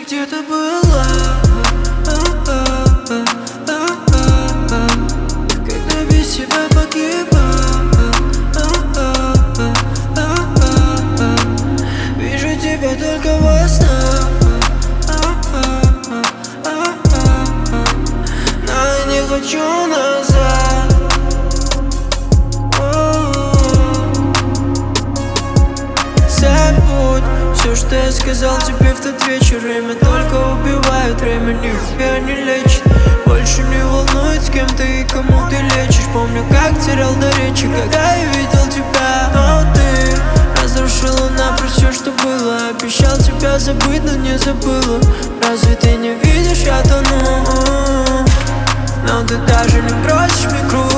где ты была? Когда без тебя погибал. Вижу тебя только во снах, но я не хочу назад. Забудь все, что я сказал тебе в тот вечер. Время только убивает, время нихуя не лечит. Больше не волнует, с кем ты и кому ты лечишь. Помню, как терял до речи, когда я видел тебя. Но ты разрушила напрочь все, что было. Обещал тебя забыть, но не забыла. Разве ты не видишь, я тону? Но ты даже не бросишь мне круг.